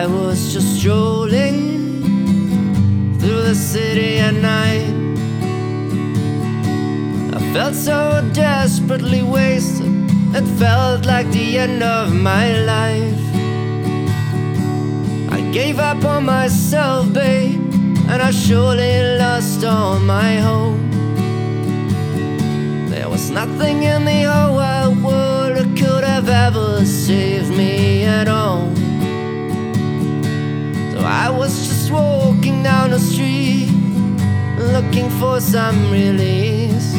I was just strolling through the city at night. I felt so desperately wasted, it felt like the end of my life. I gave up on myself, babe, and I surely lost all my hope. There was nothing in the whole wide world that could have ever saved me at all. So I was just walking down the street, looking for some release.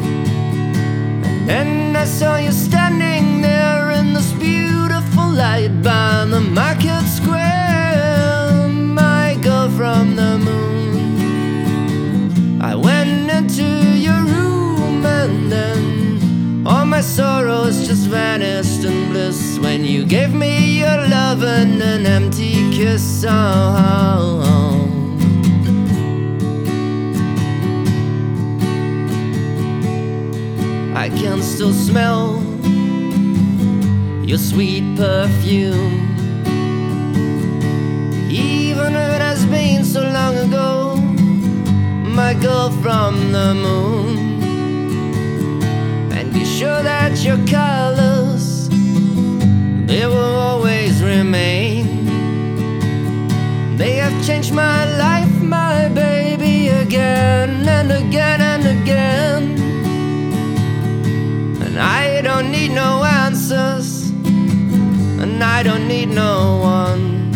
And I saw you standing there in this beautiful light by the market square, my girl from the moon. I went into your room and then all my sorrows just vanished in bliss when you gave me your love and an empty kiss. I can still smell your sweet perfume, even if it has been so long ago, my girl from the moon. And be sure that your colors, they will always remain. They have changed my life, my baby, again and again and again. I don't need no answers, and I don't need no one.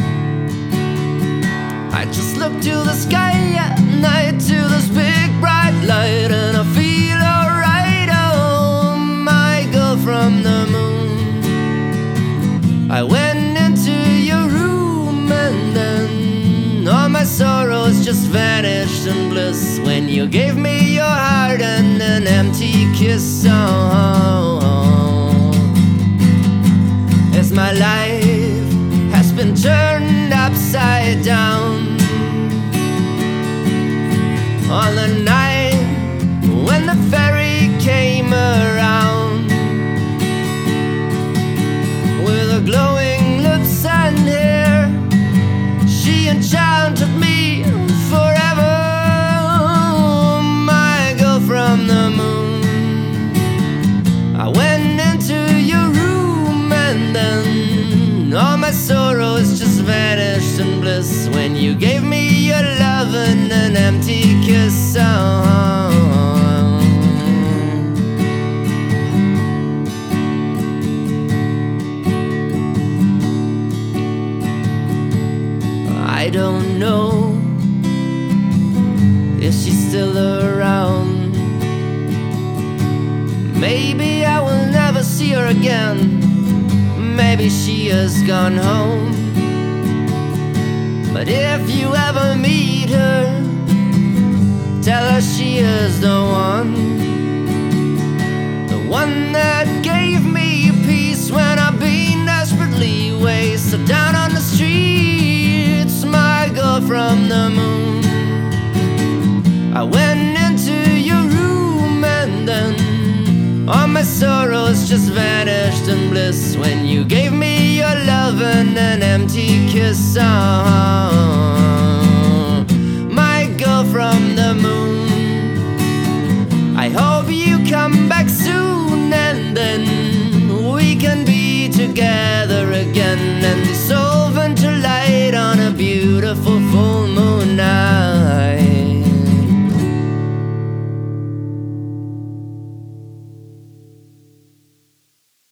I just look to the sky at night, to this big bright light, and I feel alright. Oh, my girl from the moon. I went into your room and then all my sorrows just vanished in bliss when you gave me your heart and an empty kiss. As my life has been turned upside down on the night when the fairy came around, with her glowing lips and hair, she enchanted me forever, my girl from the moon. I went into your room and then all my sorrows just vanished in bliss when you gave me your love and an empty kiss. I don't know if she's still around. Maybe I will never see her again. Maybe she has gone home. But if you ever meet her, tell her she is the one that gave me peace when I've been desperately wasted down on the streets, my girl from the moon. I went into your room and then all my sorrows just vanished in bliss when you gave me your love and an empty kiss. My girl from the moon. I hope you come back soon and then we can be together again and dissolve into light on a beautiful full moon.